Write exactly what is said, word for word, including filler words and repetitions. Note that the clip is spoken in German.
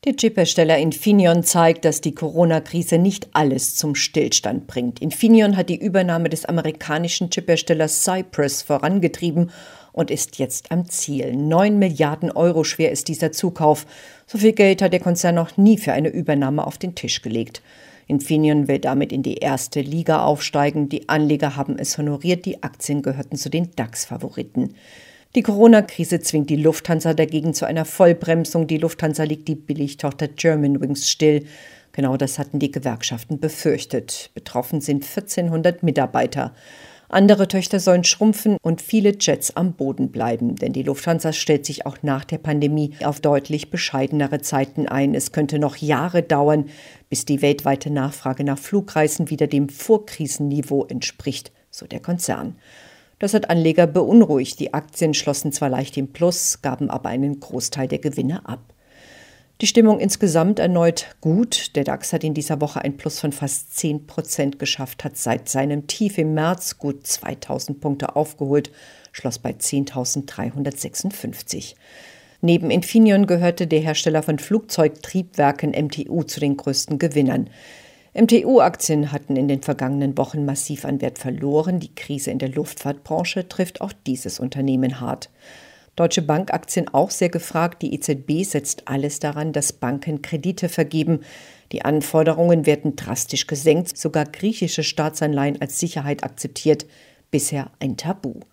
Der Chiphersteller Infineon zeigt, dass die Corona-Krise nicht alles zum Stillstand bringt. Infineon hat die Übernahme des amerikanischen Chipherstellers Cypress vorangetrieben und ist jetzt am Ziel. Neun Milliarden Euro schwer ist dieser Zukauf. So viel Geld hat der Konzern noch nie für eine Übernahme auf den Tisch gelegt. Infineon will damit in die erste Liga aufsteigen. Die Anleger haben es honoriert. Die Aktien gehörten zu den DAX-Favoriten. Die Corona-Krise zwingt die Lufthansa dagegen zu einer Vollbremsung. Die Lufthansa legt die Billigtochter Germanwings still. Genau das hatten die Gewerkschaften befürchtet. Betroffen sind vierzehnhundert Mitarbeiter. Andere Töchter sollen schrumpfen und viele Jets am Boden bleiben. Denn die Lufthansa stellt sich auch nach der Pandemie auf deutlich bescheidenere Zeiten ein. Es könnte noch Jahre dauern, bis die weltweite Nachfrage nach Flugreisen wieder dem Vorkrisenniveau entspricht, so der Konzern. Das hat Anleger beunruhigt. Die Aktien schlossen zwar leicht im Plus, gaben aber einen Großteil der Gewinne ab. Die Stimmung insgesamt erneut gut. Der DAX hat in dieser Woche ein Plus von fast zehn Prozent geschafft, hat seit seinem Tief im März gut zweitausend Punkte aufgeholt, schloss bei zehntausenddreihundertsechsundfünfzig. Neben Infineon gehörte der Hersteller von Flugzeugtriebwerken M T U zu den größten Gewinnern. M T U-Aktien hatten in den vergangenen Wochen massiv an Wert verloren. Die Krise in der Luftfahrtbranche trifft auch dieses Unternehmen hart. Deutsche Bank-Aktien auch sehr gefragt. Die E Z B setzt alles daran, dass Banken Kredite vergeben. Die Anforderungen werden drastisch gesenkt. Sogar griechische Staatsanleihen als Sicherheit akzeptiert. Bisher ein Tabu.